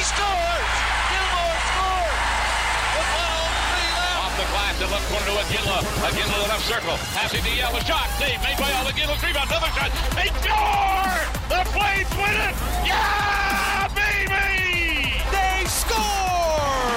scores! Gilmore scores! With 103 left. Off the glass, the left corner to Iginla. Iginla, the left circle. Passing to Yell. A shot. Save made by Al Iginla. Rebound. Another shot. They score! The Flames win it! Yeah, baby! They score!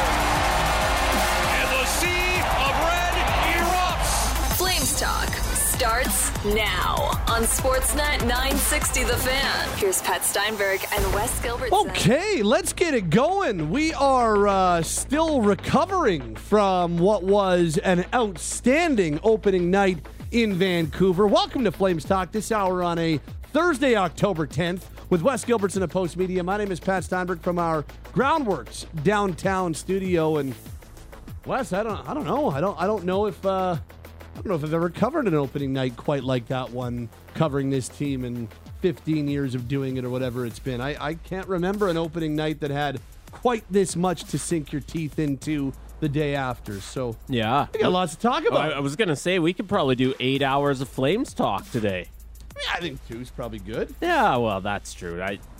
And the sea of red erupts. Flames Talk starts now on Sportsnet 960 The Fan. Here's Pat Steinberg and Wes Gilbertson. Okay, let's get it going. We are still recovering from what was an outstanding opening night in Vancouver. Welcome to Flames Talk this hour on a Thursday, October 10th with Wes Gilbertson of Post Media. My name is Pat Steinberg from our Groundworks downtown studio. And Wes, I don't know. I don't know if I've ever covered an opening night quite like that one, covering this team in 15 years of doing it or whatever it's been. I can't remember an opening night that had quite this much to sink your teeth into the day after. So yeah, we got lots to talk about. I was going to say, we could probably do 8 hours of Flames talk today. Yeah, I think 2's probably good. Yeah, well, that's true.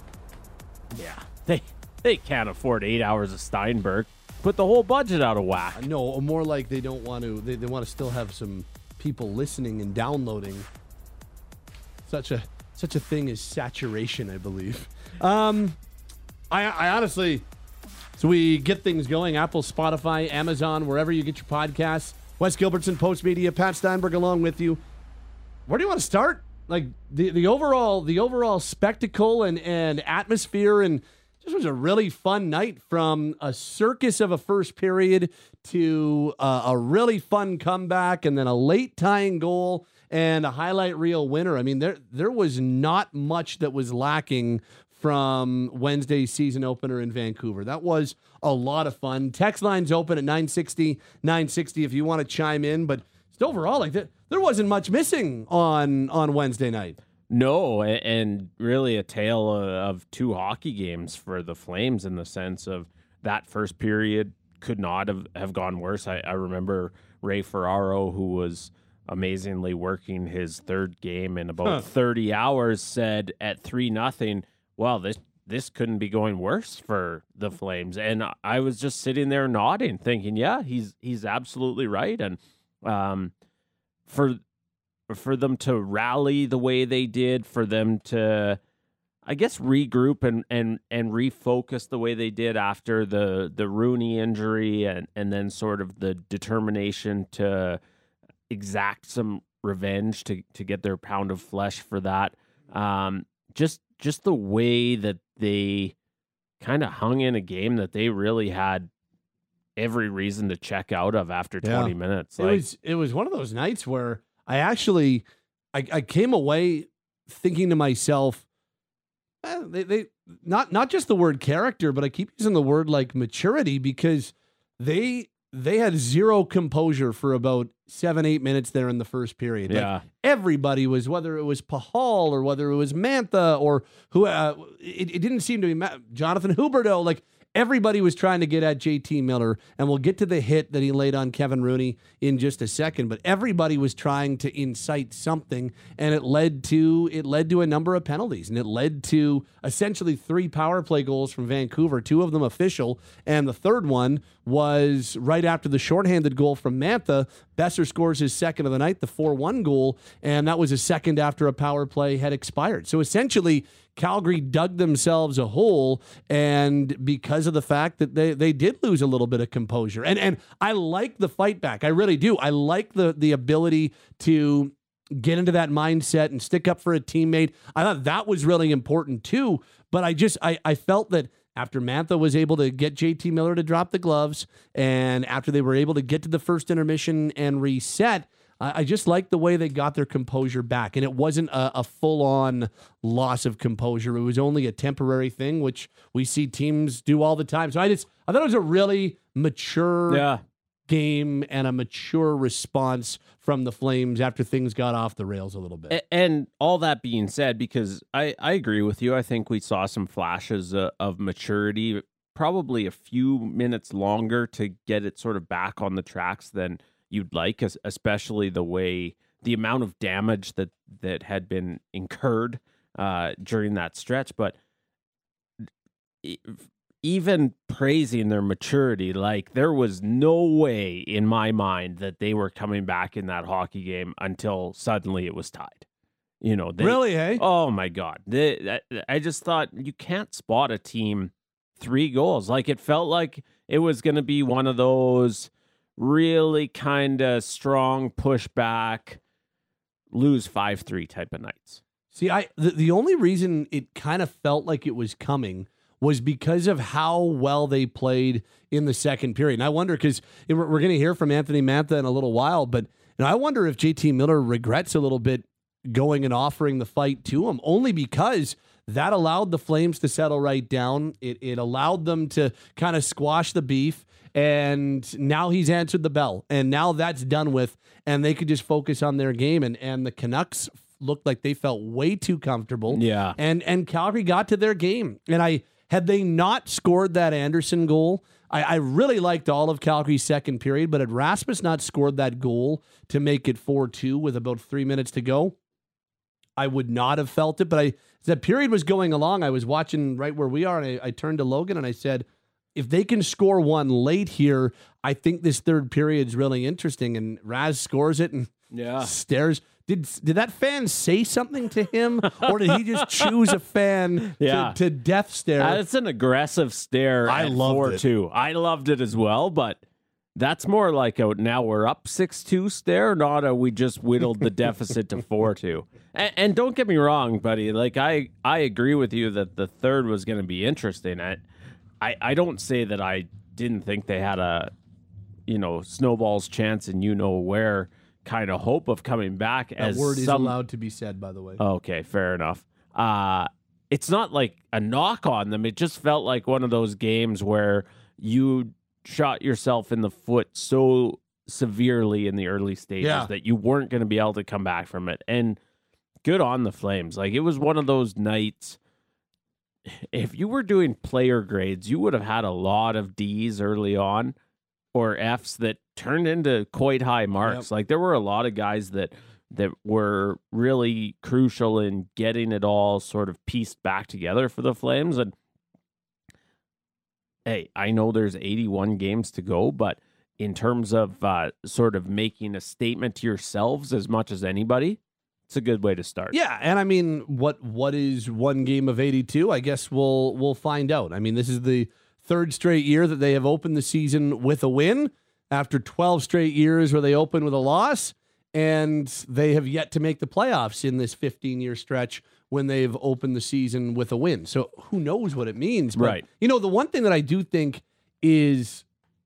They can't afford 8 hours of Steinberg. Put the whole budget out of whack. No, more like they don't want to. They want to still have some people listening and downloading. Such a thing as saturation, I believe. I honestly, so we get things going. Apple, Spotify, Amazon, wherever you get your podcasts. Wes Gilbertson, Post Media, Pat Steinberg along with you. Where do you want to start? Like the overall spectacle and atmosphere, and this was a really fun night, from a circus of a first period to a really fun comeback, and then a late tying goal and a highlight reel winner. I mean, there was not much that was lacking from Wednesday's season opener in Vancouver. That was a lot of fun. Text lines open at 960 if you want to chime in, but still overall, like there wasn't much missing on Wednesday night. No, and really a tale of two hockey games for the Flames, in the sense of that first period could not have gone worse. I remember Ray Ferraro, who was amazingly working his third game in about 30 hours, said at 3-0, well, this couldn't be going worse for the Flames. And I was just sitting there nodding, thinking, yeah, he's absolutely right. And for them to rally the way they did, for them to, I guess, regroup and refocus the way they did after the Rooney injury, and then sort of the determination to exact some revenge to get their pound of flesh for that. Just the way that they kind of hung in a game that they really had every reason to check out of after 20 minutes. It was one of those nights where I came away thinking to myself, they not just the word character, but I keep using the word like maturity, because they had zero composure for about 7-8 minutes there in the first period. Yeah. Like everybody was, whether it was Pahal or whether it was Mantha or who, it didn't seem to be Jonathan Huberdeau. Like everybody was trying to get at JT Miller, and we'll get to the hit that he laid on Kevin Rooney in just a second. But everybody was trying to incite something, and it led to a number of penalties, and it led to essentially 3 power play goals from Vancouver, 2 of them official, and the third one was right after the shorthanded goal from Mantha. Besser scores his second of the night, the 4-1 goal, and that was a second after a power play had expired. So essentially, Calgary dug themselves a hole, and because of the fact that they did lose a little bit of composure. And I like the fight back. I really do. I like the ability to get into that mindset and stick up for a teammate. I thought that was really important too. But I felt that after Mantha was able to get JT Miller to drop the gloves, and after they were able to get to the first intermission and reset, I just like the way they got their composure back. And it wasn't a full-on loss of composure. It was only a temporary thing, which we see teams do all the time. So I thought it was a really mature game and a mature response from the Flames after things got off the rails a little bit. And all that being said, because I agree with you, I think we saw some flashes of maturity, probably a few minutes longer to get it sort of back on the tracks than you'd like, especially the amount of damage that had been incurred during that stretch. But even praising their maturity, like there was no way in my mind that they were coming back in that hockey game until suddenly it was tied. Really, hey? Oh my God. I just thought you can't spot a team 3 goals. Like it felt like it was going to be one of those really kind of strong pushback, lose 5-3 type of nights. See, the only reason it kind of felt like it was coming was because of how well they played in the second period. And I wonder, because we're going to hear from Anthony Mantha in a little while, but I wonder if JT Miller regrets a little bit going and offering the fight to him, only because that allowed the Flames to settle right down. It allowed them to kind of squash the beef, and now he's answered the bell, and now that's done with, and they could just focus on their game, and the Canucks looked like they felt way too comfortable. Yeah. And Calgary got to their game. And had they not scored that Anderson goal, I really liked all of Calgary's second period, but had Rasmus not scored that goal to make it 4-2 with about 3 minutes to go, I would not have felt it. But as that period was going along, I was watching right where we are, and I turned to Logan and I said, if they can score one late here, I think this third period is really interesting. And Raz scores it and stares. Did that fan say something to him, or did he just choose a fan to death stare? It's an aggressive stare. I loved it. I loved it as well, but that's more like a now we're up 6-2 stare, not a we just whittled the deficit to 4-2. And don't get me wrong, buddy. Like I agree with you that the third was going to be interesting. I don't say that I didn't think they had a snowball's chance and where kind of hope of coming back. That word is allowed to be said, by the way. Okay, fair enough. It's not like a knock on them. It just felt like one of those games where you shot yourself in the foot so severely in the early stages that you weren't going to be able to come back from it. And good on the Flames. Like, it was one of those nights. If you were doing player grades, you would have had a lot of D's early on or F's that turned into quite high marks. Like, there were a lot of guys that were really crucial in getting it all sort of pieced back together for the Flames. And hey, I know there's 81 games to go, but in terms of sort of making a statement to yourselves as much as anybody, it's a good way to start. Yeah, and I mean, what is one game of 82? I guess we'll find out. I mean, this is the third straight year that they have opened the season with a win after 12 straight years where they opened with a loss, and they have yet to make the playoffs in this 15-year stretch when they've opened the season with a win. So who knows what it means. But, right. The one thing that I do think is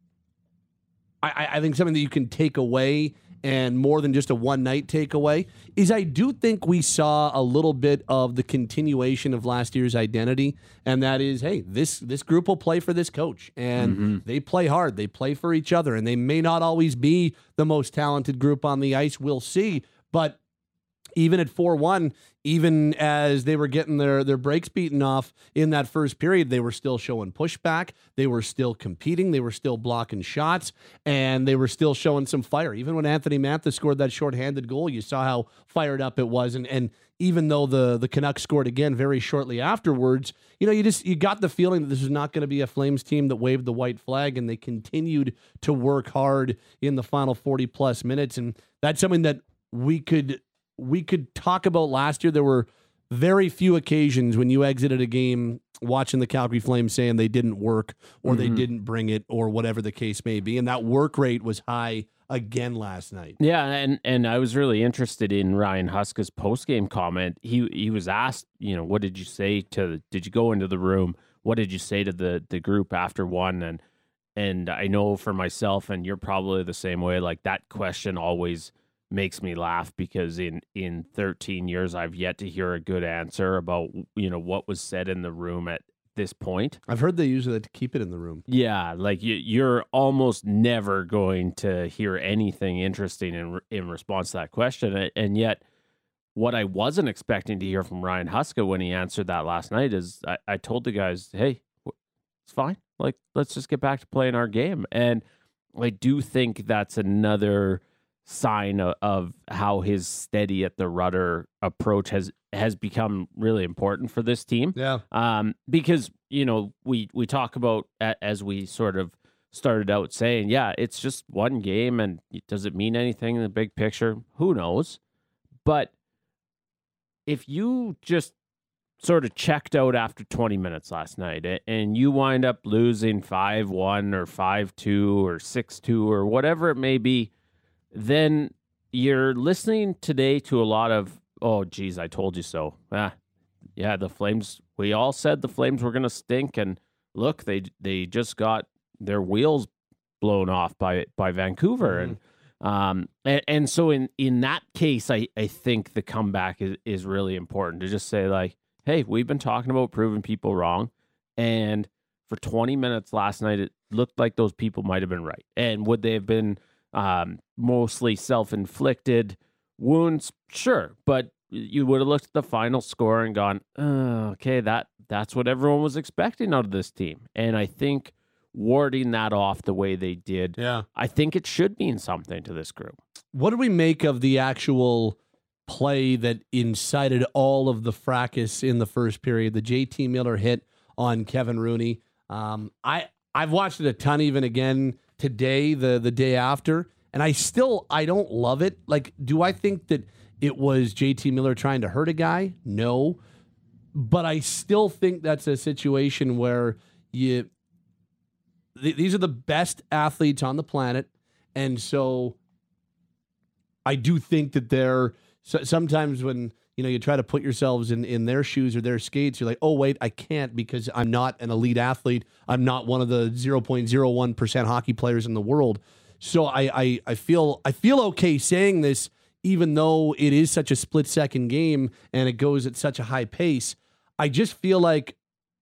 I think something that you can take away, and more than just a one-night takeaway, is I do think we saw a little bit of the continuation of last year's identity, and that is, hey, this group will play for this coach, and they play hard, they play for each other, and they may not always be the most talented group on the ice, we'll see, but even at 4-1, even as they were getting their breaks beaten off in that first period, they were still showing pushback. They were still competing. They were still blocking shots, and they were still showing some fire. Even when Anthony Mantha scored that shorthanded goal, you saw how fired up it was. And even though the Canucks scored again very shortly afterwards, you got the feeling that this was not going to be a Flames team that waved the white flag, and they continued to work hard in the final 40-plus minutes. And that's something that we could talk about last year. There were very few occasions when you exited a game watching the Calgary Flames saying they didn't work or they didn't bring it or whatever the case may be. And that work rate was high again last night. Yeah, and I was really interested in Ryan Huska's post-game comment. He was asked, what did you say did you go into the room? What did you say to the group after one? And I know for myself, and you're probably the same way, like that question always makes me laugh, because in 13 years I've yet to hear a good answer about what was said in the room at this point. I've heard they usually like to keep it in the room. Yeah, like you're almost never going to hear anything interesting in response to that question. And yet what I wasn't expecting to hear from Ryan Huska when he answered that last night is I told the guys, hey, it's fine. Like, let's just get back to playing our game. And I do think that's another sign of how his steady at the rudder approach has become really important for this team. Yeah. Because we talk about, as we sort of started out saying, yeah, it's just one game, and does it mean anything in the big picture? Who knows? But if you just sort of checked out after 20 minutes last night and you wind up losing 5-1 or 5-2 or 6-2 or whatever it may be, then you're listening today to a lot of, oh, geez, I told you so. Yeah, the Flames, we all said the Flames were going to stink, and look, they just got their wheels blown off by Vancouver. Mm-hmm. And so in that case, I think the comeback is really important, to just say, like, hey, we've been talking about proving people wrong, and for 20 minutes last night, it looked like those people might have been right. And would they have been mostly self-inflicted wounds? Sure, but you would have looked at the final score and gone, okay, that's what everyone was expecting out of this team. And I think warding that off the way they did, I think it should mean something to this group. What do we make of the actual play that incited all of the fracas in the first period, the JT Miller hit on Kevin Rooney? I've watched it a ton even again today, the day after, and I don't love it. Like, do I think that it was JT Miller trying to hurt a guy? No. But I still think that's a situation where these are the best athletes on the planet, and so I do think that they're sometimes when you try to put yourselves in their shoes or their skates, you're like, oh wait, I can't because I'm not an elite athlete. I'm not one of the 0.01% hockey players in the world. So I feel okay saying this, even though it is such a split-second game and it goes at such a high pace. I just feel like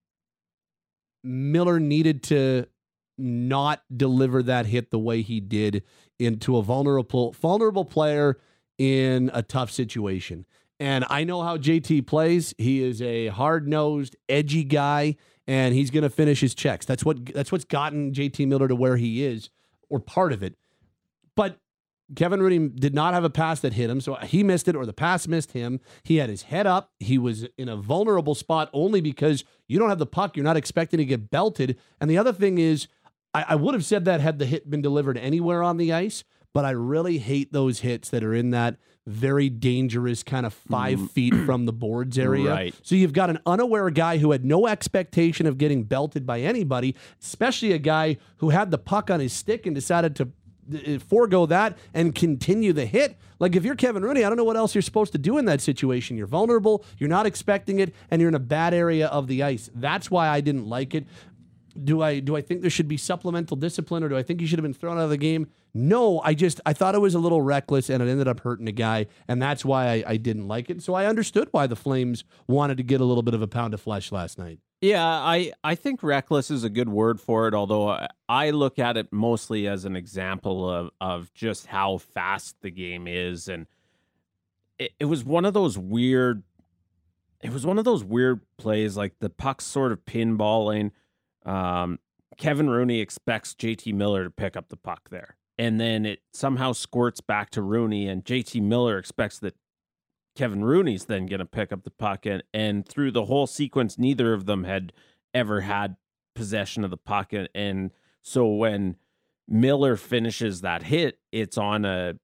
Miller needed to not deliver that hit the way he did into a vulnerable player in a tough situation. And I know how JT plays. He is a hard-nosed, edgy guy, and he's going to finish his checks. That's what's gotten JT Miller to where he is, or part of it. But Kevin Rooney did not have a pass that hit him, so he missed it, or the pass missed him. He had his head up. He was in a vulnerable spot only because you don't have the puck. You're not expecting to get belted. And the other thing is, I would have said that had the hit been delivered anywhere on the ice, but I really hate those hits that are in that very dangerous kind of 5 feet from the boards area. Right. So you've got an unaware guy who had no expectation of getting belted by anybody, especially a guy who had the puck on his stick and decided to forego that and continue the hit. Like, if you're Kevin Rooney, I don't know what else you're supposed to do in that situation. You're vulnerable, you're not expecting it, and you're in a bad area of the ice. That's why I didn't like it. Do I think there should be supplemental discipline, or do I think he should have been thrown out of the game? No, I thought it was a little reckless, and it ended up hurting a guy, and that's why I didn't like it. So I understood why the Flames wanted to get a little bit of a pound of flesh last night. Yeah, I think reckless is a good word for it, although I look at it mostly as an example of just how fast the game is. And it was one of those weird plays, like the puck's sort of pinballing. Kevin Rooney expects JT Miller to pick up the puck there, and then it somehow squirts back to Rooney, and JT Miller expects that Kevin Rooney's then going to pick up the puck, and through the whole sequence, neither of them had ever had possession of the puck, and so when Miller finishes that hit, it's on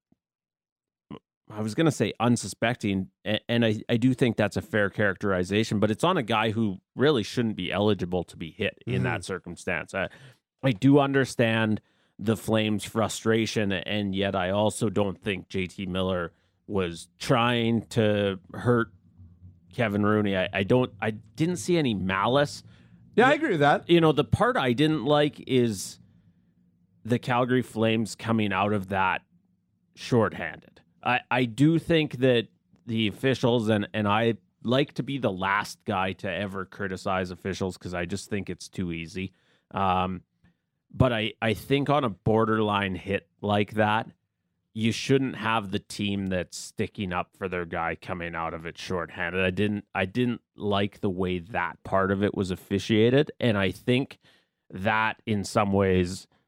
I was going to say unsuspecting, and I do think that's a fair characterization, but it's on a guy who really shouldn't be eligible to be hit in that circumstance. I do understand the Flames' frustration, and yet I also don't think JT Miller was trying to hurt Kevin Rooney. I didn't see any malice. Yeah, I agree with that. The part I didn't like is the Calgary Flames coming out of that shorthanded. I do think that the officials, and I like to be the last guy to ever criticize officials because I just think it's too easy. But I think on a borderline hit like that, you shouldn't have the team that's sticking up for their guy coming out of it shorthanded. I didn't like the way that part of it was officiated, and I think that in some ways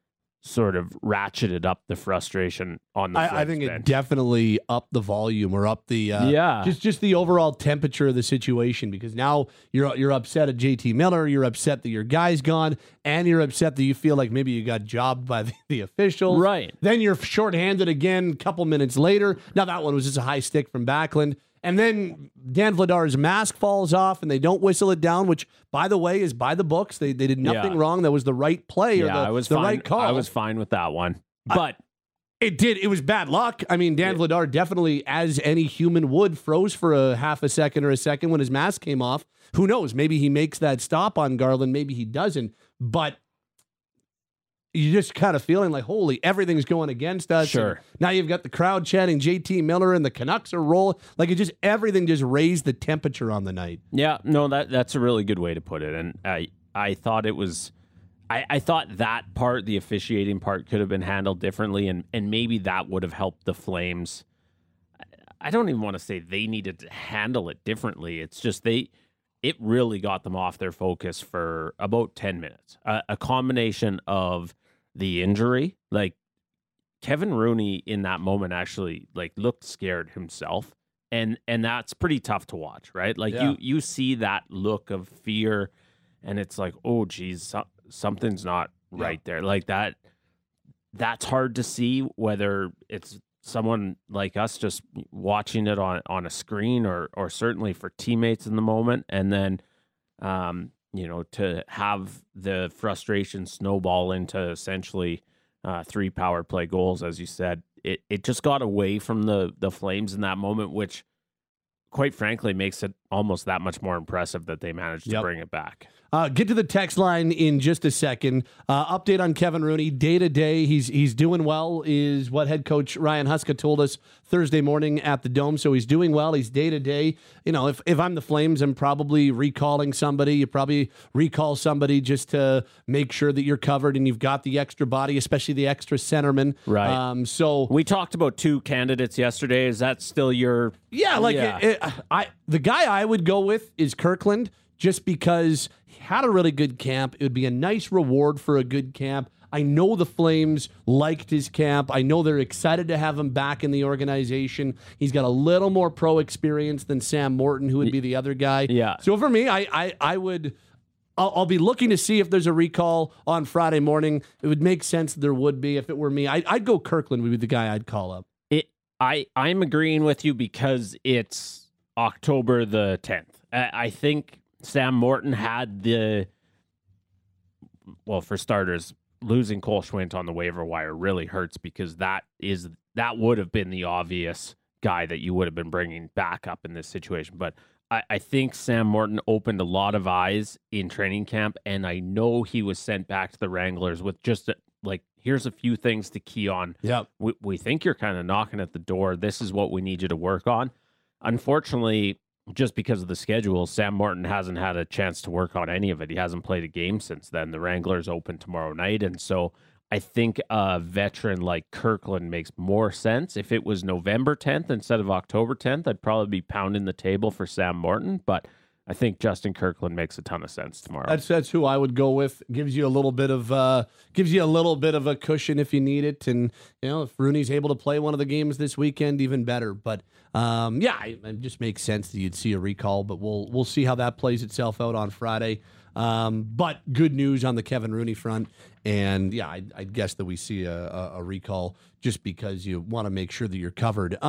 sort of ratcheted up the frustration on the I think bench. it definitely upped the volume or up the just the overall temperature of the situation, because now you're upset at JT Miller, you're upset that your guy's gone, and you're upset that you feel like maybe you got jobbed by the officials. Right. Then you're shorthanded again a couple minutes later. Now that one was just a high stick from Backlund. And then Dan Vladar's mask falls off and they don't whistle it down, which, by the way, is by the books. They did nothing wrong. That was the right play or the right call. I was fine with that one. But it was bad luck. I mean, Dan Vladar definitely, as any human would, froze for a half a second or a second when his mask came off. Who knows? Maybe he makes that stop on Garland. Maybe he doesn't. But you're just kind of feeling like, holy, everything's going against us. Sure. And now you've got the crowd chanting JT Miller and the Canucks are rolling. Like everything just raised the temperature on the night. Yeah, no, that's a really good way to put it. And I thought it was, I thought that part, the officiating part, could have been handled differently, and maybe that would have helped the Flames. I don't even want to say they needed to handle it differently. It's just it really got them off their focus for about 10 minutes. A combination of the injury, like Kevin Rooney in that moment actually looked scared himself, and that's pretty tough to watch, right? Like you see that look of fear, and it's like, oh geez, something's not right there. Like that's hard to see, whether it's someone like us just watching it on a screen, or certainly for teammates in the moment, and then to have the frustration snowball into essentially 3 power play goals, as you said, it just got away from the Flames in that moment, which quite frankly makes it almost that much more impressive that they managed to bring it back. Get to the text line in just a second. Update on Kevin Rooney. Day to day, he's doing well, is what head coach Ryan Huska told us Thursday morning at the Dome. So he's doing well. He's day to day. You know, if I'm the Flames, I'm probably recalling somebody. You probably recall somebody just to make sure that you're covered and you've got the extra body, especially the extra centerman. Right. So we talked about 2 candidates yesterday. Is that still your? Yeah, the guy I would go with is Kirkland, just because he had a really good camp. It would be a nice reward for a good camp. I know the Flames liked his camp. I know they're excited to have him back in the organization. He's got a little more pro experience than Sam Morton, who would be the other guy. Yeah. So for me, I'll be looking to see if there's a recall on Friday morning. It would make sense that there would be. If it were me, I'd go Kirkland would be the guy I'd call up. I'm agreeing with you because it's October the 10th. I think Sam Morton had for starters, losing Cole Schwindt on the waiver wire really hurts, because that would have been the obvious guy that you would have been bringing back up in this situation. But I think Sam Morton opened a lot of eyes in training camp, and I know he was sent back to the Wranglers with just here's a few things to key on. Yeah, we think you're kind of knocking at the door. This is what we need you to work on. Unfortunately, just because of the schedule, Sam Morton hasn't had a chance to work on any of it. He hasn't played a game since then. The Wranglers open tomorrow night, and so I think a veteran like Kirkland makes more sense. If it was November 10th instead of October 10th, I'd probably be pounding the table for Sam Morton, but I think Justin Kirkland makes a ton of sense tomorrow. That's who I would go with. Gives you a little bit of a cushion if you need it, and if Rooney's able to play one of the games this weekend, even better. But it just makes sense that you'd see a recall. But we'll see how that plays itself out on Friday. But good news on the Kevin Rooney front, and I'd guess that we see a recall just because you want to make sure that you're covered.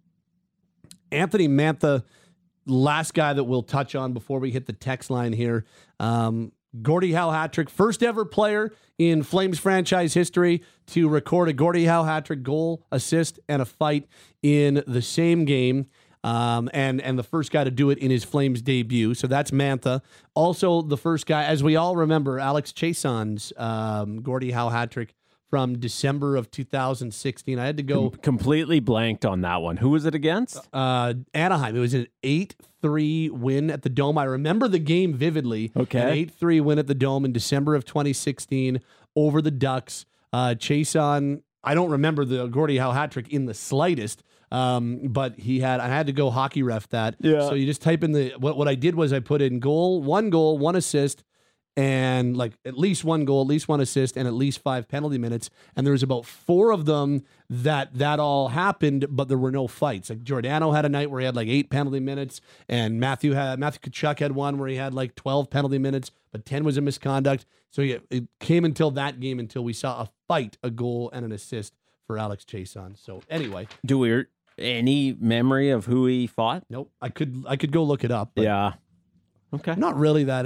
Anthony Mantha. Last guy that we'll touch on before we hit the text line here. Gordie Howe hat-trick. First ever player in Flames franchise history to record a Gordie Howe hat-trick, goal, assist, and a fight in the same game. And the first guy to do it in his Flames debut. So that's Mantha. Also the first guy, as we all remember, Alex Chason's Gordie Howe hat-trick from December of 2016. I had to go completely blanked on that one. Who was it against? Anaheim. It was an 8-3 win at the Dome. I remember the game vividly. Okay. An 8-3 win at the Dome in December of 2016 over the Ducks. Chason, I don't remember the Gordie Howe hat trick in the slightest. But I had to go hockey ref that. Yeah. So you just type in what I did was I put in one goal, one assist, and like at least 1 goal, at least 1 assist, and at least 5 penalty minutes. And there was about 4 of them that all happened, but there were no fights. Like Giordano had a night where he had like 8 penalty minutes, and Matthew Tkachuk had one where he had like 12 penalty minutes, but 10 was a misconduct. So it came until that game until we saw a fight, a goal, and an assist for Alex Chiasson. So anyway, do we any memory of who he fought? Nope. I could go look it up. Yeah. Okay. I'm not really that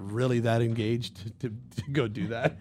engaged to go do that.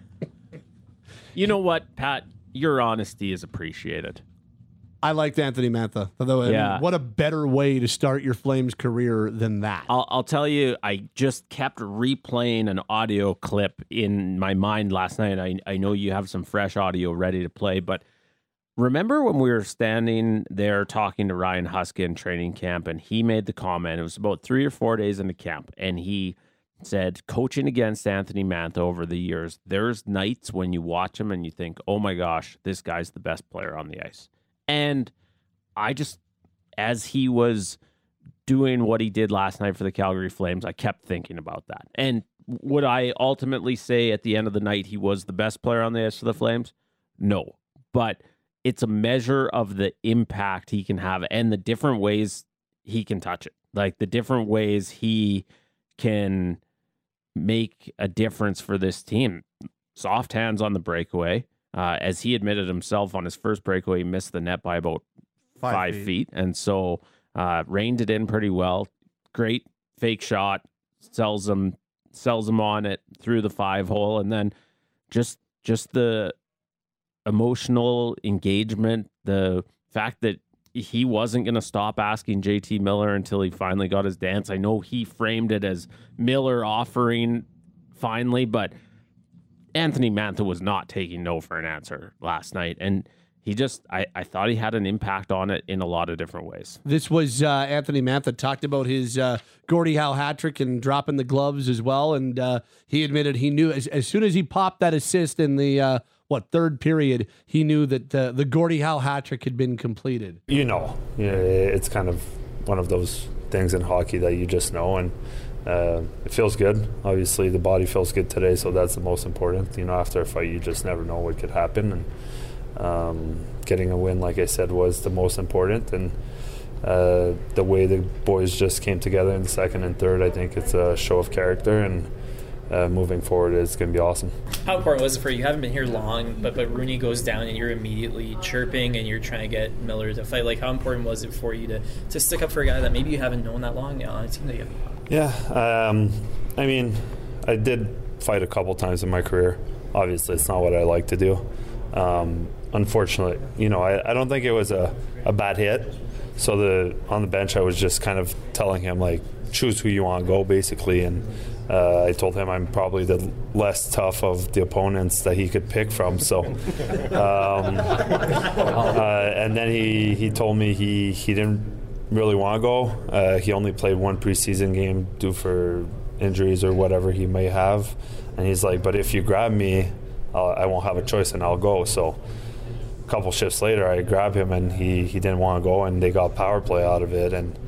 You know what, Pat? Your honesty is appreciated. I liked Anthony Mantha. Although, Yeah. What a better way to start your Flames career than that? I'll tell you, I just kept replaying an audio clip in my mind last night. I know you have some fresh audio ready to play, but remember when we were standing there talking to Ryan Huska in training camp, and he made the comment, it was about 3 or 4 days into camp, and he said, coaching against Anthony Mantha over the years, there's nights when you watch him and you think, oh my gosh, this guy's the best player on the ice. And I just, as he was doing what he did last night for the Calgary Flames, I kept thinking about that. And would I ultimately say at the end of the night he was the best player on the ice for the Flames? No. But it's a measure of the impact he can have and the different ways he can touch it. Like the different ways he can make a difference for this team. Soft hands on the breakaway. As he admitted himself on his first breakaway, he missed the net by about 5 feet. And so reined it in pretty well. Great fake shot. Sells him on it through the 5-hole. And then just the emotional engagement, the fact that he wasn't going to stop asking JT Miller until he finally got his dance. I know he framed it as Miller offering finally, but Anthony Mantha was not taking no for an answer last night. And he just, I thought he had an impact on it in a lot of different ways. This was Anthony Mantha talked about his Gordie Howe hat trick and dropping the gloves as well. And he admitted he knew as soon as he popped that assist in the third period, he knew that the Gordie Howe hat trick had been completed. It's kind of one of those things in hockey that you just know, and it feels good. Obviously, the body feels good today, so that's the most important. After a fight, you just never know what could happen, and getting a win, like I said, was the most important. And the way the boys just came together in the second and third, I think it's a show of character, and moving forward, it's going to be awesome. How important was it for you? You haven't been here long, but Rooney goes down and you're immediately chirping and you're trying to get Miller to fight. Like, how important was it for you to stick up for a guy that maybe you haven't known that long now? It seemed like you. Yeah, I did fight a couple times in my career. Obviously, it's not what I like to do. Unfortunately, I don't think it was a bad hit. So on the bench, I was just kind of telling him, like, choose who you want to go, basically, and I told him I'm probably the less tough of the opponents that he could pick from. So, and then he told me he didn't really want to go. He only played one preseason game due for injuries or whatever he may have, and he's like, but if you grab me, I won't have a choice and I'll go. So a couple shifts later, I grab him and he didn't want to go, and they got power play out of it. And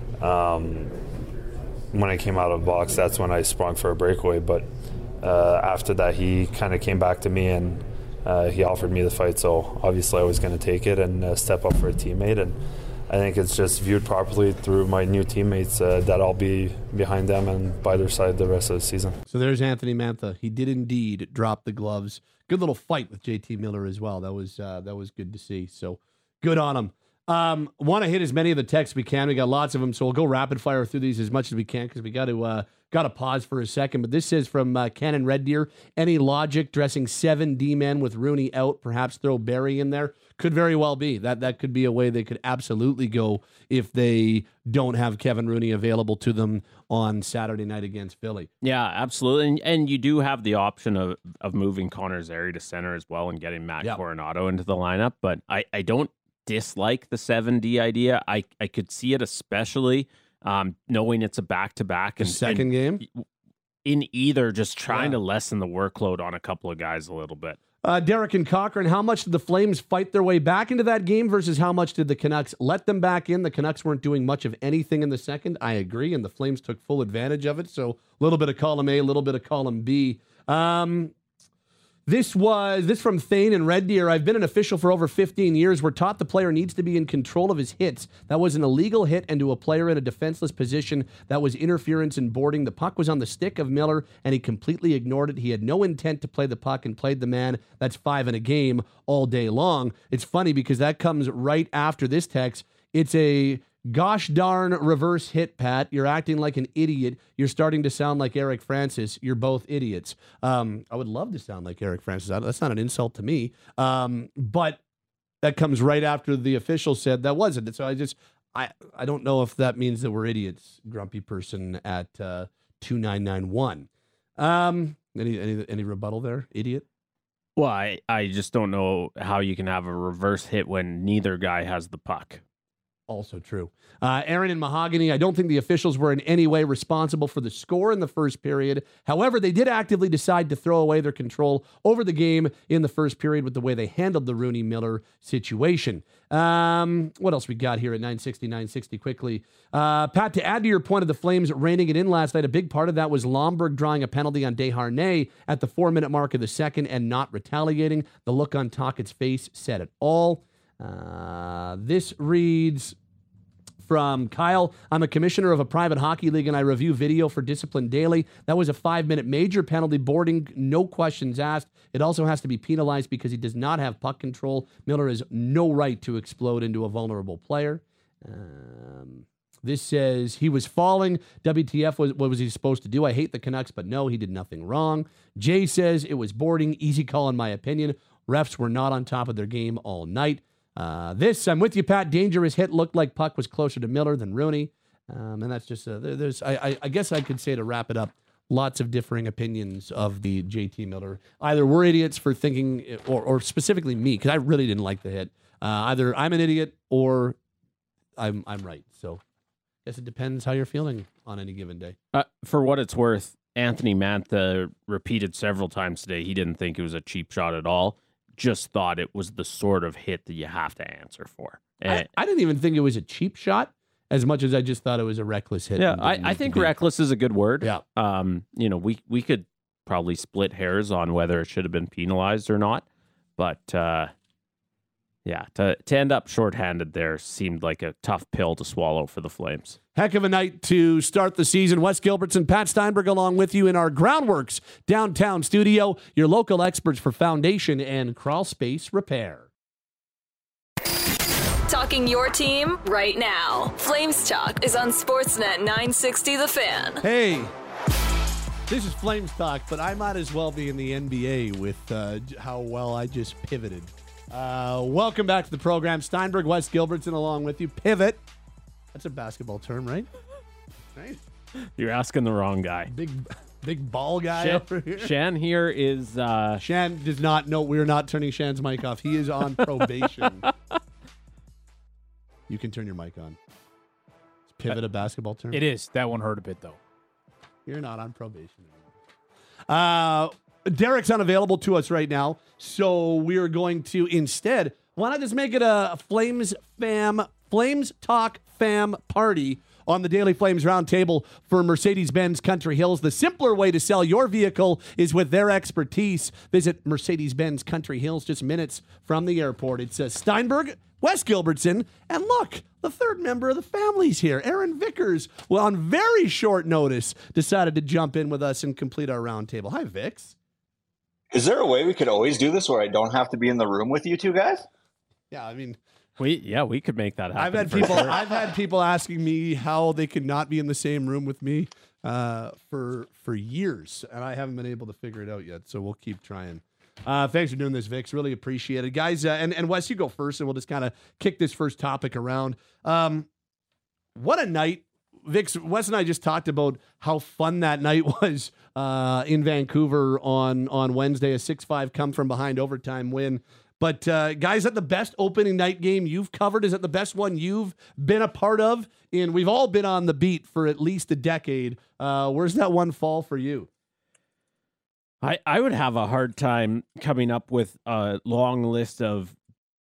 when I came out of the box, that's when I sprung for a breakaway. But after that, he kind of came back to me and he offered me the fight. So obviously I was going to take it and step up for a teammate. And I think it's just viewed properly through my new teammates that I'll be behind them and by their side the rest of the season. So there's Anthony Mantha. He did indeed drop the gloves. Good little fight with JT Miller as well. That was good to see. So good on him. Want to hit as many of the texts we can. We got lots of them, so we'll go rapid fire through these as much as we can because we got to pause for a second. But this says from Cannon Red Deer, any logic dressing 7 D-men with Rooney out, perhaps throw Barrie in there? Could very well be. That could be a way they could absolutely go if they don't have Kevin Rooney available to them on Saturday night against Philly. Yeah, absolutely. And you do have the option of moving Connor Zary to center as well and getting Matt Coronado into the lineup. But I don't dislike the 7D idea. I could see it, especially knowing it's a back-to-back and second game in either, just trying to lessen the workload on a couple of guys a little bit. Derek and Cochrane, how much did the Flames fight their way back into that game versus how much did the Canucks let them back in? The Canucks weren't doing much of anything in the second. I agree, and the Flames took full advantage of it. So a little bit of column A, a little bit of column B. This from Thane and Red Deer. I've been an official for over 15 years. We're taught the player needs to be in control of his hits. That was an illegal hit, and to a player in a defenseless position, that was interference in boarding. The puck was on the stick of Miller, and he completely ignored it. He had no intent to play the puck and played the man. That's 5 in a game all day long. It's funny because that comes right after this text. It's a gosh darn reverse hit, Pat. You're acting like an idiot. You're starting to sound like Eric Francis. You're both idiots. I would love to sound like Eric Francis. That's not an insult to me. But that comes right after the official said that wasn't. So I don't know if that means that we're idiots, grumpy person at 2991. Any rebuttal there, idiot? Well, I just don't know how you can have a reverse hit when neither guy has the puck. Also true. Aaron and Mahogany, I don't think the officials were in any way responsible for the score in the first period. However, they did actively decide to throw away their control over the game in the first period with the way they handled the Rooney Miller situation. What else we got here at 960 quickly? Pat, to add to your point of the Flames reining it in last night, a big part of that was Lomberg drawing a penalty on Desharnais at the 4-minute mark of the second and not retaliating. The look on Tocchet's face said it all. This reads from Kyle. I'm a commissioner of a private hockey league and I review video for discipline daily. That was a 5-minute major penalty, boarding, no questions asked. It also has to be penalized because he does not have puck control. Miller has no right to explode into a vulnerable player. This says he was falling. WTF, what was he supposed to do? I hate the Canucks, but no, he did nothing wrong. Jay says it was boarding. Easy call in my opinion. Refs were not on top of their game all night. I'm with you, Pat. Dangerous hit, looked like puck was closer to Miller than Rooney. And that's just, I guess I could say, to wrap it up, lots of differing opinions of the JT Miller. Either we're idiots for thinking, or specifically me, because I really didn't like the hit. Either I'm an idiot or I'm right. So I guess it depends how you're feeling on any given day. For what it's worth, Anthony Mantha repeated several times today he didn't think it was a cheap shot at all. Just thought it was the sort of hit that you have to answer for. I didn't even think it was a cheap shot as much as I just thought it was a reckless hit. Yeah, I think reckless is a good word. Yeah. We could probably split hairs on whether it should have been penalized or not. But, to end up shorthanded there seemed like a tough pill to swallow for the Flames. Heck of a night to start the season. Wes Gilbertson, Pat Steinberg along with you in our Groundworks downtown studio, your local experts for foundation and crawl space repair. Talking your team right now. Flames Talk is on Sportsnet 960 The Fan. Hey, this is Flames Talk, but I might as well be in the NBA with how well I just pivoted. Welcome back to the program. Steinberg, Wes Gilbertson along with you. Pivot. That's a basketball term, right? Right. You're asking the wrong guy. Big ball guy over here. Shan here is... Shan does not know. We're not turning Shan's mic off. He is on probation. You can turn your mic on. Is pivot a basketball term? It is. That one hurt a bit, though. You're not on probation anymore. Derek's unavailable to us right now, so we are going to instead, why not just make it a Flames Talk fam party on the Daily Flames Roundtable for Mercedes-Benz Country Hills. The simpler way to sell your vehicle is with their expertise. Visit Mercedes-Benz Country Hills, just minutes from the airport. It's Steinberg, Wes Gilbertson, and look, the third member of the family's here. Aaron Vickers, well, on very short notice, decided to jump in with us and complete our roundtable. Hi, Vicks. Is there a way we could always do this where I don't have to be in the room with you two guys? Yeah, I mean, we could make that happen. I've had people asking me how they could not be in the same room with me for years, and I haven't been able to figure it out yet. So we'll keep trying. Thanks for doing this, Vix. Really appreciate it, guys. And Wes, you go first, and we'll just kind of kick this first topic around. What a night. Vix, Wes and I just talked about how fun that night was in Vancouver on Wednesday, a 6-5 come from behind overtime win. But guys, at the best opening night game you've covered, is it the best one you've been a part of? And we've all been on the beat for at least a decade. Where's that one fall for you? I would have a hard time coming up with a long list of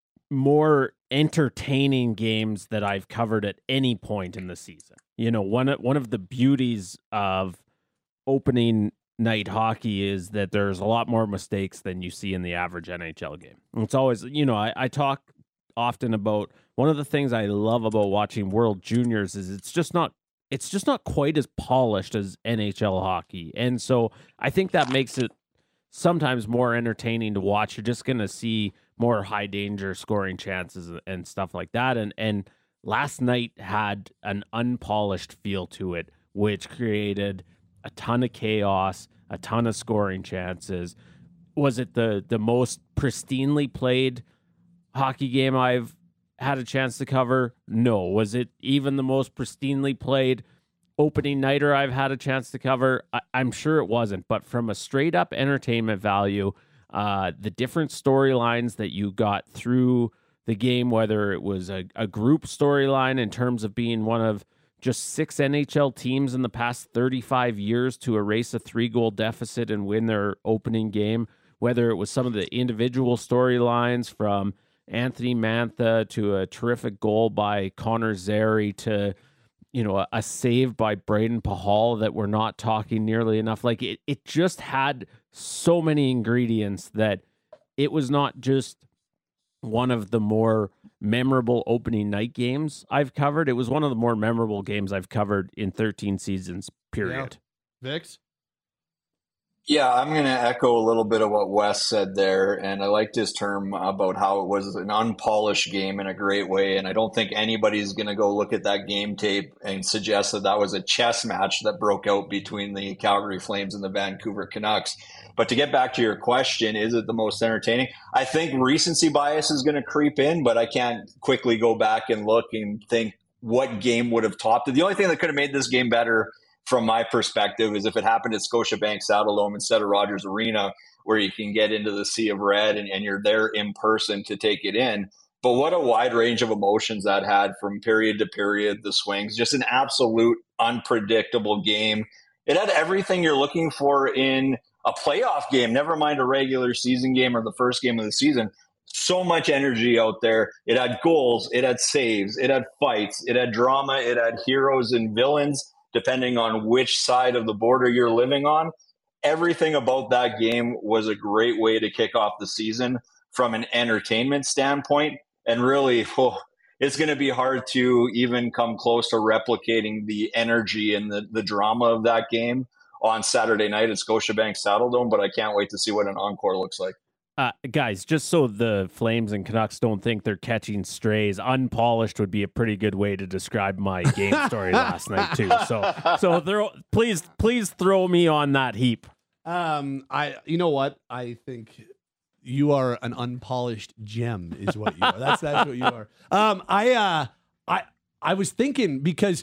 more entertaining games that I've covered at any point in the season. You know, one of the beauties of opening night hockey is that there's a lot more mistakes than you see in the average NHL game. It's always, you know, I talk often about one of the things I love about watching World Juniors is it's just not quite as polished as NHL hockey. And so I think that makes it sometimes more entertaining to watch. You're just going to see more high danger scoring chances and stuff like that. And last night had an unpolished feel to it, which created a ton of chaos, a ton of scoring chances. Was it the most pristinely played hockey game I've had a chance to cover? No. Was it even the most pristinely played opening nighter I've had a chance to cover? I'm sure it wasn't, but from a straight up entertainment value, the different storylines that you got through the game, whether it was a group storyline in terms of being one of just 6 NHL teams in the past 35 years to erase a 3-goal deficit and win their opening game, whether it was some of the individual storylines from Anthony Mantha to a terrific goal by Connor Zary to, you know, a save by Braden Pahal that we're not talking nearly enough. Like it just had so many ingredients that it was not just one of the more memorable opening night games I've covered. It was one of the more memorable games I've covered in 13 seasons, period. Yeah. Vix? Yeah, I'm going to echo a little bit of what Wes said there, and I liked his term about how it was an unpolished game in a great way, and I don't think anybody's going to go look at that game tape and suggest that that was a chess match that broke out between the Calgary Flames and the Vancouver Canucks. But to get back to your question, is it the most entertaining? I think recency bias is going to creep in, but I can't quickly go back and look and think what game would have topped it. The only thing that could have made this game better from my perspective is if it happened at Scotiabank Saddledome instead of Rogers Arena, where you can get into the sea of red and you're there in person to take it in. But what a wide range of emotions that had from period to period, the swings, just an absolute unpredictable game. It had everything you're looking for in a playoff game, never mind a regular season game or the first game of the season. So much energy out there. It had goals, it had saves, it had fights, it had drama, it had heroes and villains, depending on which side of the border you're living on. Everything about that game was a great way to kick off the season from an entertainment standpoint. And really, it's going to be hard to even come close to replicating the energy and the drama of that game on Saturday night at Scotiabank Saddledome, but I can't wait to see what an encore looks like. Guys, just so the Flames and Canucks don't think they're catching strays, unpolished would be a pretty good way to describe my game story last night too. So please throw me on that heap. You know what? I think you are an unpolished gem, is what you are. That's what you are. I was thinking because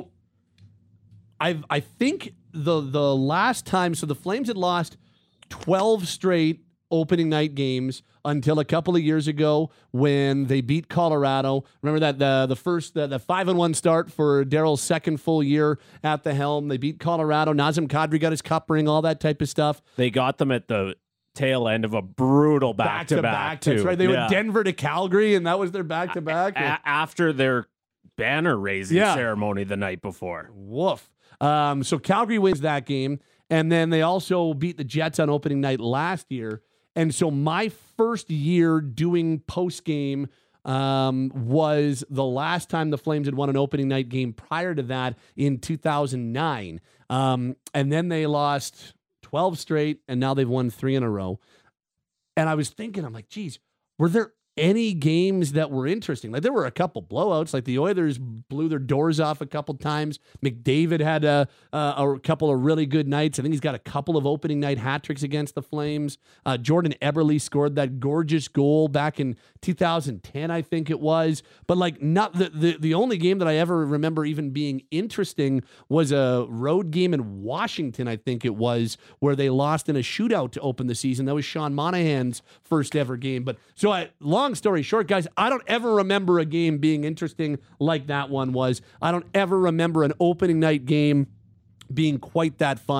I think the last time, so the Flames had lost 12 straight opening night games until a couple of years ago when they beat Colorado. Remember that the 5-1 start for Darryl's second full year at the helm. They beat Colorado. Nazem Kadri got his cup ring, all that type of stuff. They got them at the tail end of a brutal back-to-back too. That's right. They went Denver to Calgary, and that was their back-to-back. After their banner-raising ceremony the night before. Woof. So Calgary wins that game, and then they also beat the Jets on opening night last year. And so my first year doing post-game was the last time the Flames had won an opening night game prior to that in 2009. And then they lost 12 straight, and now they've won 3 in a row. And I was thinking, I'm like, geez, were there any games that were interesting? Like there were a couple blowouts, like the Oilers blew their doors off a couple times. McDavid had a couple of really good nights. I think he's got a couple of opening night hat tricks against the Flames. Jordan Eberle scored that gorgeous goal back in 2010, I think it was. But like not the only game that I ever remember even being interesting was a road game in Washington, I think it was, where they lost in a shootout to open the season. That was Sean Monahan's first ever game. But long story short, guys, I don't ever remember a game being interesting like that one was. I don't ever remember an opening night game being quite that fun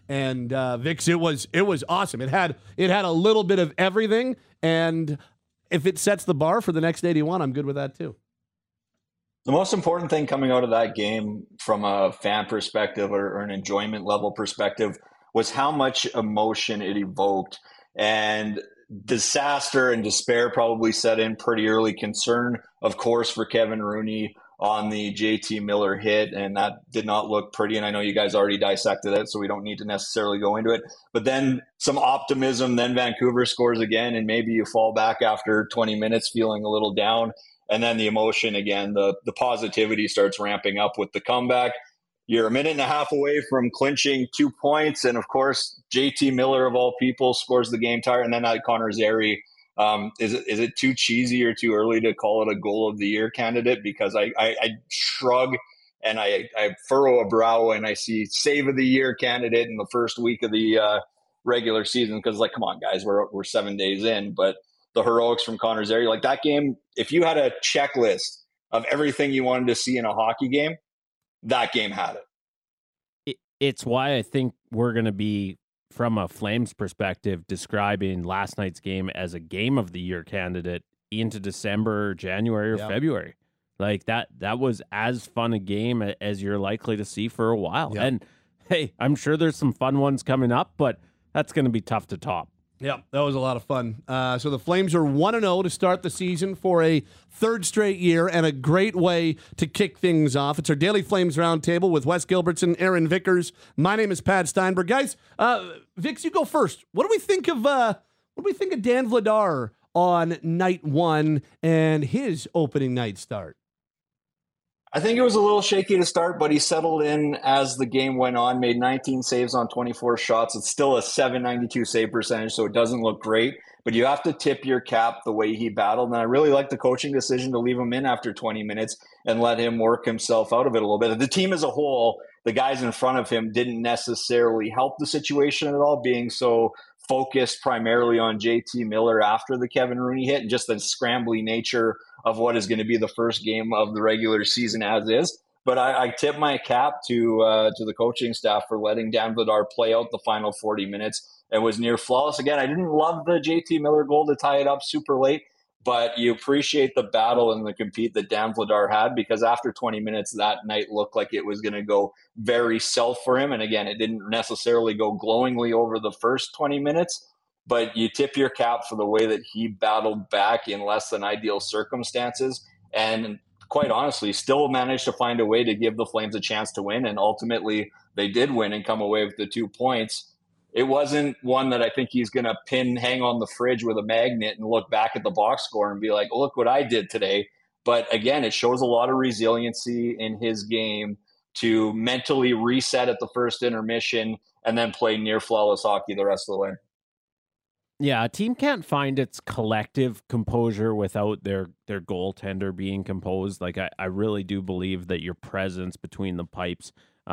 And Vix, it was awesome. It had a little bit of everything, and if it sets the bar for the next 81, I'm good with that too. The most important thing coming out of that game from a fan perspective or an enjoyment level perspective was how much emotion it evoked. And disaster and despair probably set in pretty early. Concern, of course, for Kevin Rooney on the JT Miller hit, and that did not look pretty. And I know you guys already dissected it, so we don't need to necessarily go into it. But then some optimism, then Vancouver scores again, and maybe you fall back after 20 minutes feeling a little down. And then the emotion again, the positivity starts ramping up with the comeback. You're a minute and a half away from clinching 2 points. And of course, JT Miller, of all people, scores the game tie. And then Connor Zary. Is it too cheesy or too early to call it a goal of the year candidate? Because I shrug and I furrow a brow and I see save of the year candidate in the first week of the regular season. Because come on, guys, we're 7 days in. But the heroics from Connor Zary, that game, if you had a checklist of everything you wanted to see in a hockey game, that game had it. It's why I think we're going to be, from a Flames perspective, describing last night's game as a game of the year candidate into December, January, or February. That was as fun a game as you're likely to see for a while. Yep. And hey, I'm sure there's some fun ones coming up, but that's going to be tough to top. Yeah, that was a lot of fun. So the Flames are 1-0 to start the season for a third straight year, and a great way to kick things off. It's our Daily Flames Roundtable with Wes Gilbertson, Aaron Vickers. My name is Pat Steinberg. Guys, Vix, you go first. What do we think of Dan Vladar on night one and his opening night start? I think it was a little shaky to start, but he settled in as the game went on, made 19 saves on 24 shots. It's still a .792 save percentage, so it doesn't look great. But you have to tip your cap the way he battled. And I really like the coaching decision to leave him in after 20 minutes and let him work himself out of it a little bit. The team as a whole, the guys in front of him didn't necessarily help the situation at all, being so focused primarily on JT Miller after the Kevin Rooney hit and just the scrambly nature of what is going to be the first game of the regular season as is. But I tip my cap to the coaching staff for letting Dan Vladar play out the final 40 minutes. It was near flawless. Again, I didn't love the JT Miller goal to tie it up super late, but you appreciate the battle and the compete that Dan Vladar had, because after 20 minutes that night looked like it was going to go very south for him. And again, it didn't necessarily go glowingly over the first 20 minutes, but you tip your cap for the way that he battled back in less than ideal circumstances. And quite honestly, still managed to find a way to give the Flames a chance to win. And ultimately they did win and come away with the 2 points. It wasn't one that I think he's going to hang on the fridge with a magnet and look back at the box score and be like, oh, look what I did today. But again, it shows a lot of resiliency in his game to mentally reset at the first intermission and then play near flawless hockey the rest of the way. Yeah, a team can't find its collective composure without their goaltender being composed. I really do believe that your presence between the pipes,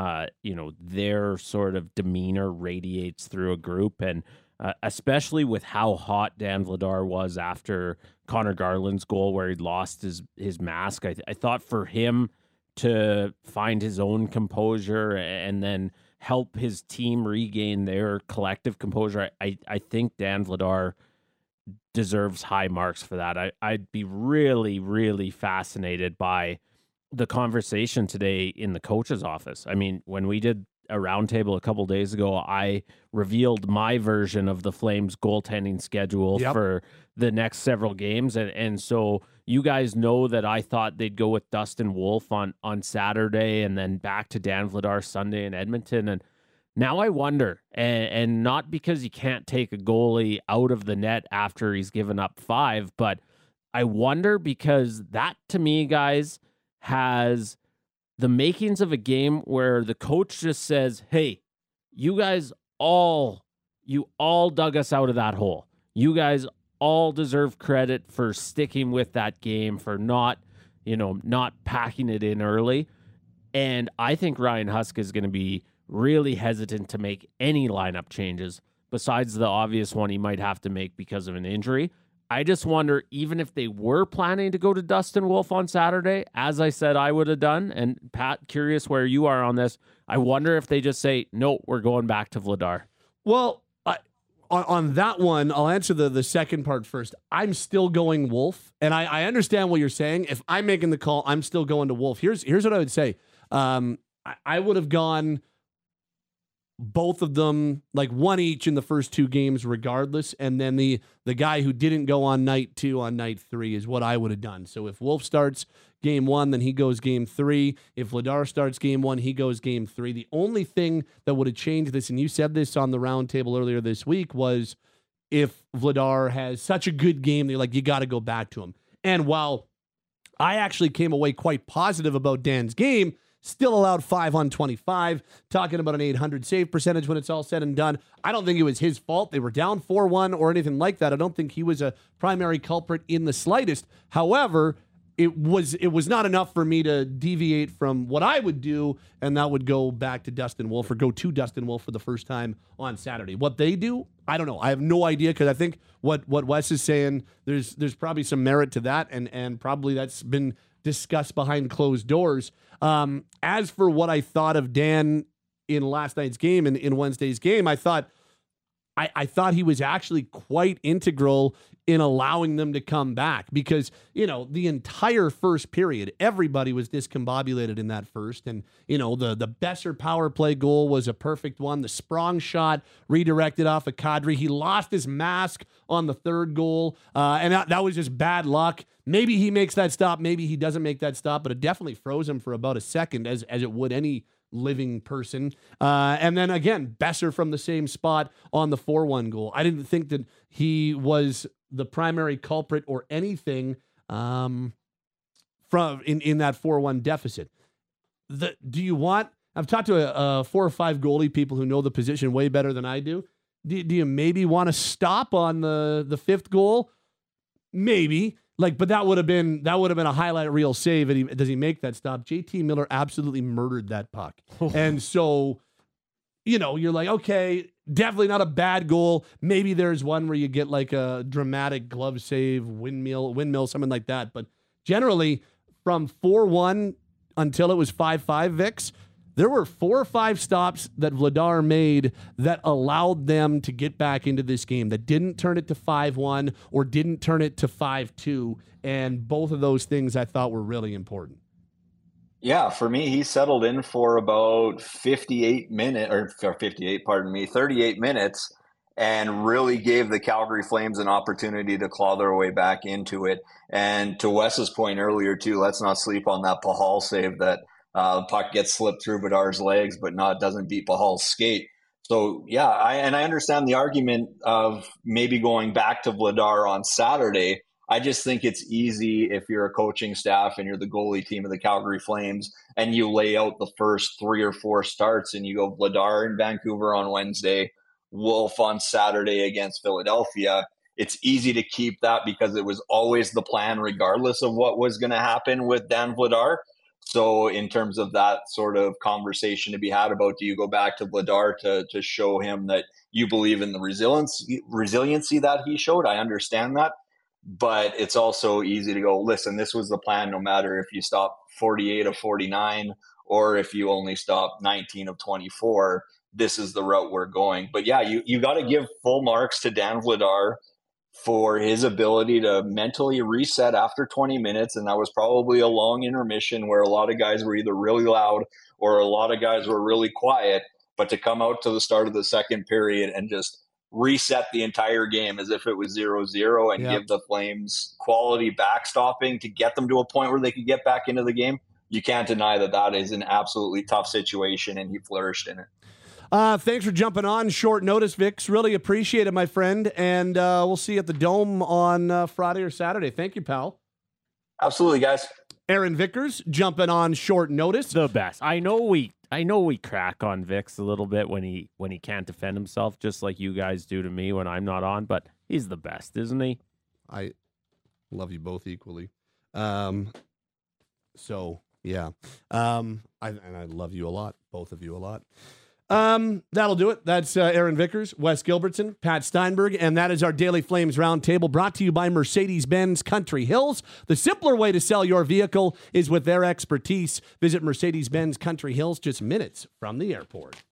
their sort of demeanor radiates through a group. And especially with how hot Dan Vladar was after Connor Garland's goal where he lost his mask, I thought for him to find his own composure and then help his team regain their collective composure, I think Dan Vladar deserves high marks for that. I'd be really, really fascinated by the conversation today in the coach's office. I mean, when we did a roundtable a couple days ago, I revealed my version of the Flames goaltending schedule for the next several games. And so you guys know that I thought they'd go with Dustin Wolf on Saturday and then back to Dan Vladar Sunday in Edmonton. And now I wonder, and not because you can't take a goalie out of the net after he's given up 5, but I wonder because that, to me, guys, has the makings of a game where the coach just says, hey, you guys all dug us out of that hole. You guys all deserve credit for sticking with that game, for not packing it in early. And I think Ryan Huska is going to be really hesitant to make any lineup changes besides the obvious one he might have to make because of an injury. I just wonder, even if they were planning to go to Dustin Wolf on Saturday, as I said I would have done, and Pat, curious where you are on this, I wonder if they just say, no, we're going back to Vladar. Well, on that one, I'll answer the second part first. I'm still going Wolf, and I understand what you're saying. If I'm making the call, I'm still going to Wolf. Here's what I would say. I would have gone both of them, like one each in the first two games regardless, and then the guy who didn't go on night 2 on night 3 is what I would have done. So if Wolf starts game 1, then he goes game 3. If Vladar starts game 1, he goes game 3. The only thing that would have changed this, and you said this on the roundtable earlier this week, was if Vladar has such a good game, they're like, you got to go back to him. And while I actually came away quite positive about Dan's game, still allowed 5 on 25, talking about an 800 save percentage when it's all said and done. I don't think it was his fault. They were down 4-1 or anything like that. I don't think he was a primary culprit in the slightest. However, it was not enough for me to deviate from what I would do, and that would go back to Dustin Wolf or go to Dustin Wolf for the first time on Saturday. What they do, I don't know. I have no idea, because I think what Wes is saying, there's probably some merit to that, and probably that's been discussed behind closed doors. As for what I thought of Dan in last night's game and in Wednesday's game, I thought he was actually quite integral in allowing them to come back, because, the entire first period, everybody was discombobulated in that first. And, the Besser power play goal was a perfect one. The Sprong shot redirected off of Kadri. He lost his mask on the third goal. And that was just bad luck. Maybe he makes that stop. Maybe he doesn't make that stop, but it definitely froze him for about a second, as it would any living person. And then again, Besser from the same spot on the 4-1 goal. I didn't think that he was the primary culprit or anything from in that 4-1 deficit. I've talked to 4 or 5 goalie people who know the position way better than I do. Do you maybe want to stop on the 5th goal? Maybe. But that would have been a highlight reel save. And does he make that stop? JT Miller absolutely murdered that puck. And so, you're like, okay, definitely not a bad goal. Maybe there's one where you get like a dramatic glove save, windmill, something like that. But generally, from 4-1 until it was 5-5, Vix, there were 4 or 5 stops that Vladar made that allowed them to get back into this game, that didn't turn it to 5-1 or didn't turn it to 5-2. And both of those things I thought were really important. Yeah, for me, he settled in for about 38 minutes, and really gave the Calgary Flames an opportunity to claw their way back into it. And to Wes's point earlier, too, let's not sleep on that Pahal save that puck gets slipped through Vladar's legs, but doesn't beat Pahal's skate. So, yeah, I understand the argument of maybe going back to Vladar on Saturday. I just think it's easy if you're a coaching staff and you're the goalie team of the Calgary Flames and you lay out the first 3 or 4 starts and you go Vladar in Vancouver on Wednesday, Wolf on Saturday against Philadelphia. It's easy to keep that because it was always the plan regardless of what was going to happen with Dan Vladar. So in terms of that sort of conversation to be had about, do you go back to Vladar to show him that you believe in the resiliency that he showed? I understand that. But it's also easy to go, listen, this was the plan no matter if you stop 48 of 49 or if you only stop 19 of 24. This is the route we're going. But yeah, you got to give full marks to Dan Vladar for his ability to mentally reset after 20 minutes. And that was probably a long intermission where a lot of guys were either really loud or a lot of guys were really quiet. But to come out to the start of the second period and just reset the entire game as if it was 0-0 and give the Flames quality backstopping to get them to a point where they could get back into the game, you can't deny that is an absolutely tough situation, and he flourished in it. Thanks for jumping on short notice, Vix. Really appreciate it, my friend. And we'll see you at the Dome on Friday or Saturday. Thank you, pal. Absolutely, guys. Aaron Vickers jumping on short notice. The best. I know we crack on Vix a little bit when he can't defend himself, just like you guys do to me when I'm not on, but he's the best, isn't he? I love you both equally. So yeah. I love you a lot, both of you a lot. That'll do it. That's Aaron Vickers, Wes Gilbertson, Pat Steinberg, and that is our Daily Flames Roundtable brought to you by Mercedes-Benz Country Hills. The simpler way to sell your vehicle is with their expertise. Visit Mercedes-Benz Country Hills, just minutes from the airport.